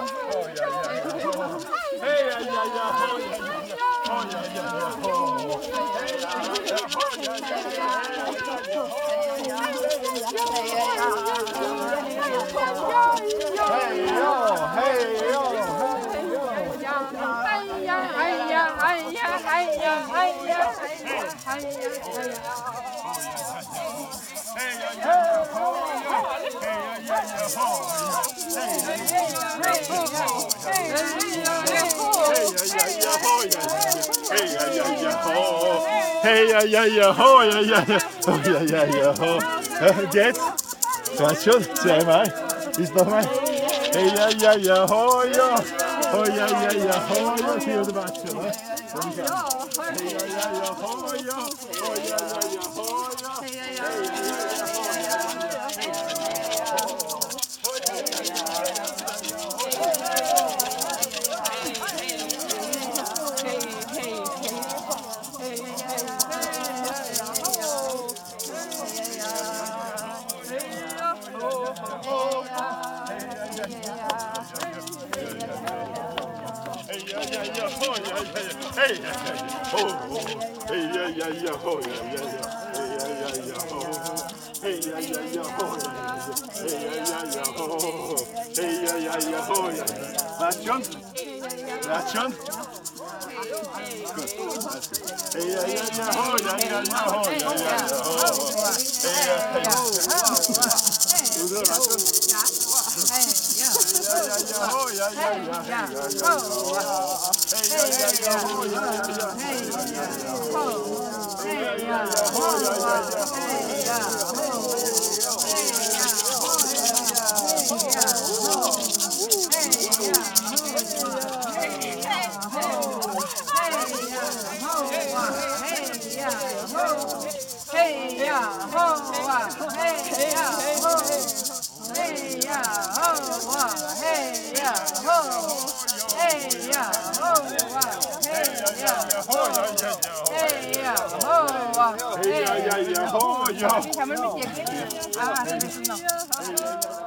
Jetzt? Gerade schon? Zweimal? Ist noch mal? Hey, ja, ja, ja, ho, ja. Oh, ja, ja, ja, ho, ja. Sie oder was schon, ne? Hey, ja, ja, ho, ja. Oh, ja, ja, ja, ho, ja. Hey, ja, ja, Laat John. Laat John. Goed. Hey, ja, ja, ja, ho, ja, ja, ja, ho, ja, ja, ja, ho. Hey, ja, doe dat, laat John. Ja, ja, ja, ho, ja, ja, ja, ja, ja, ja, ho. Hey, ja, ja, ja, ho, ja, ja, ja, hey, ja, ja, ja, ho. Hey, ja, ja, ja, ho, ja, ja, ja, hey, ja, ho. Kann man mit dir gehen? Ah, das ist noch.